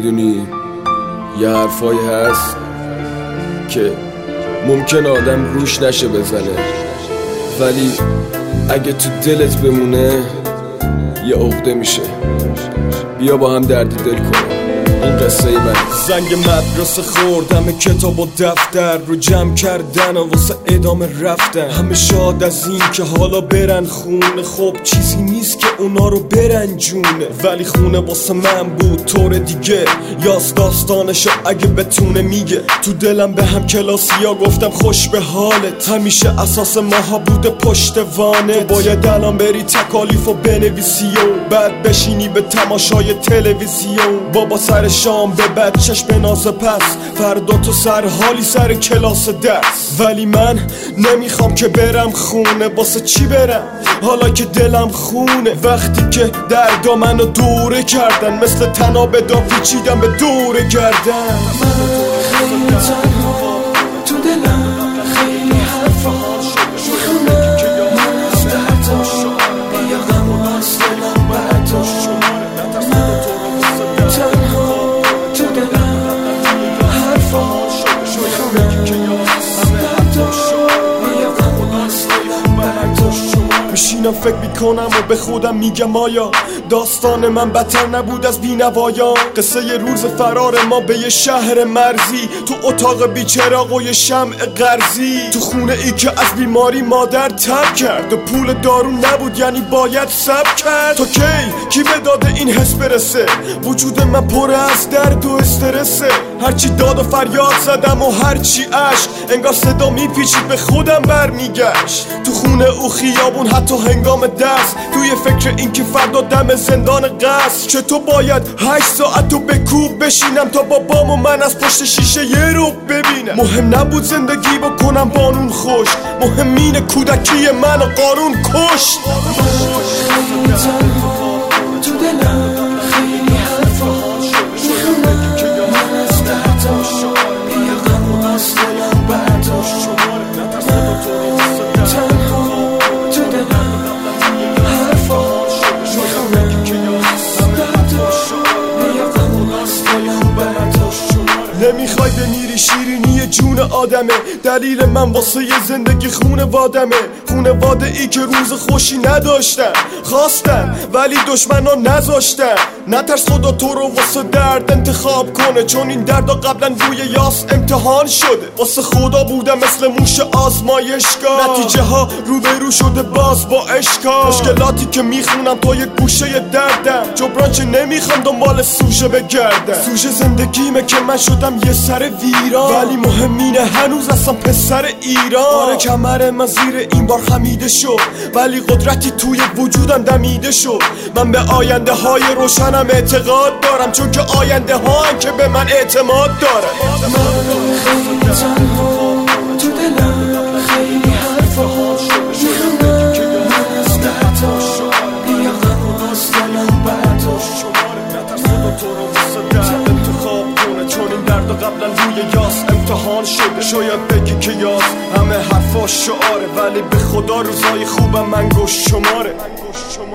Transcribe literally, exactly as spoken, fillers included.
میدونی یه حرفایی هست که ممکن آدم روش نشه بزنه، ولی اگه تو دلت بمونه یه عقده میشه. بیا با هم درد دل کنیم. این قصه من. زنگ مدرسه خوردم کتاب و دفتر رو جمع کردن و واسه ادامه رفتن. همه شاد از این که حالا برن خونه، خب چیزی نیست که اونا رو برن جونه، ولی خونه واسه من بود طور دیگه. یاس داستانشو اگه بتونه میگه. تو دلم به هم کلاسیا گفتم خوش به حالت، همیشه اساس ماها بوده پشت وانت. تو باید الان بری تکالیفو بنویسی و بعد بشینی به تماشای تلویزیون. بابا سر شام به بچهش به ناز پس، فردا تو سر حالی سر کلاس درس. ولی من نمیخوام که برم خونه، واسه چی برم حالا که دلم خونه؟ وقتی که دردا منو دوره کردن، مثل تناب دا پیچیدم به دوره گردن. من خیلی تنها تو دلم، خیلی حرفا میخونم من از دردم، بیا غم و از دلم برداشت. میشینم فکر میکنم و به خودم میگم آیا داستان من بدتر نبود از بینوایان؟ قصه یه روز فرار ما به یه شهر مرزی، تو اتاق بیچراغ و یه شمع قرضی، تو خونه ای که از بیماری مادر تب کرد و پول دارون نبود یعنی باید صبر کرد. تو کی کی به داده این حس برسه؟ وجود من پر از درد و استرسه. هرچی داد و فریاد زدم و هرچی عشق، انگار صدا میپیچید به خودم برمیگشت. تو خونه او خیابون حتی هنگام دست، توی فکر این که فردا دم زندان قصر. چطور باید هشت ساعت تو به کوب بشینم تا بابام و من از پشت شیشه یه رو ببینم؟ مهم نبود زندگی بکنم بانون خوش، مهم اینه کودکی من قارون کشت. تو دلم خیلی حرفا میخونم من از دردم، بیا غم و از دلم برداشت. نمیخوای بمیری شیرینی جون آدمه، دلیل من واسه یه زندگی خونه وادمه. خونه واده ای که روز خوشی نداشتن، خواستن ولی دشمنا نذاشتن. نترس خدا تو رو واسه درد انتخاب کنه، چون این دردا قبلا روی یاس امتحان شده. واسه خدا بودم مثل موش آزمایشگاه، نتیجه ها رو به رو شده باز با اشکال. مشکلاتی که میخونم تو یک گوشه دردم، جبران چه نمیخوام دنبال سوژه بگردم. سوژه زندگیمه که من شدم یه سر ویران، ولی مهمینه هنوز اصلا پسر ایران. آره کمر من زیر این بار خمیده شد، ولی قدرتی توی وجودم دمیده شد. من به آینده های روشنم اعتقاد دارم، چون که آینده ها هم که به من اعتماد دارم. من خیلی تنها تو دلم، خیلی حرفا میخونم من از دردم، بیا غم و از دلم برداشت. چون این درد قبلا روی یاس امتحان شده. شاید بگی که یاس همه حرفا شعاره، ولی به خدا روزای خوبم من گوش شماره.